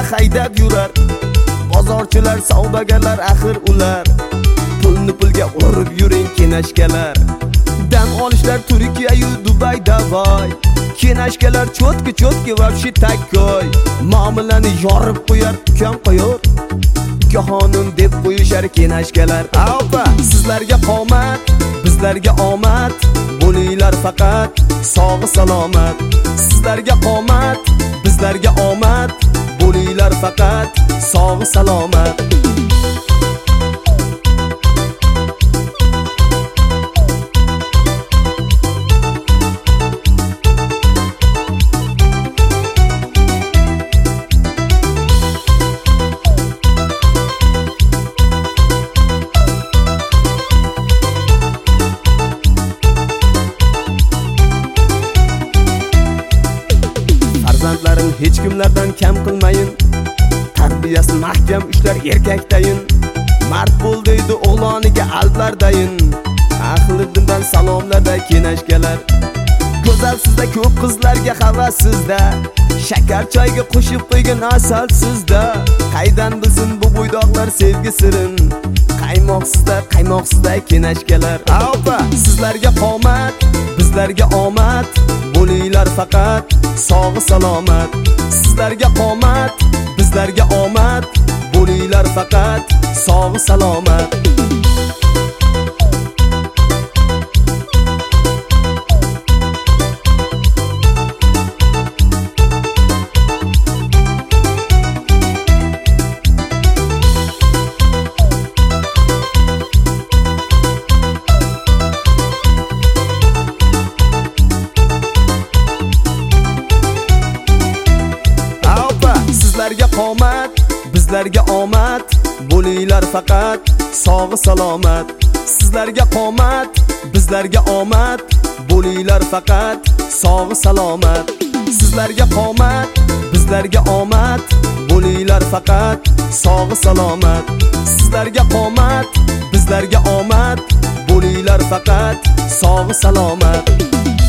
yo'llarga haydab yurar. Bozorchilar, savdogarlar axir ular. Pulni pulga urib yuring kenashkalar. Dam olishlar Turkiya yu Dubayda voy. Kenashkalar chotki vobshi takkoy. Muomalani yorib qo'yar, ukam qo'yor. Qonun deb qo'yishar kenashkalar. Avba, sizlarga qomat, bizlarga omad. Bo'linglar faqat sog' salomat. Sizlarga qomat, bizlarga omad. Bo'linglar faqat sog' salomat. Farzandlarim hech kimlardan kam qilmayin. Tarbiyasini mahkam ushlar erkakdayin. Mard bo'l deydi o'g'loniga alplardayin. Ahliddindan salomlarda kenashkalar. Go'zal sizda ko'p qizlarga havas sizda. Shakar choyga qo'shib qo'ygan asal sizda. Qaydan bilsin bu bo'ydoqlar sevgi sirin. Qaymoqsizda kenashkalar. Avba, sizlarga qomat, bizlarga omad. Bo'linglar faqat sog' salomat. Sizlarga qomat, bizlarga omad. Bo'linglar faqat sog' salomat. Sizlarga qomat, bizlarga omad. Bo'linglar faqat sog' salomat. Sizlarga qomat, bizlarga omad. Bo'linglar faqat sog' salomat. Sizlarga qomat, bizlarga omad. Bo'linglar faqat sog' salomat. Sizlarga qomat, bizlarga omad. Bo'linglar faqat sog' salomat.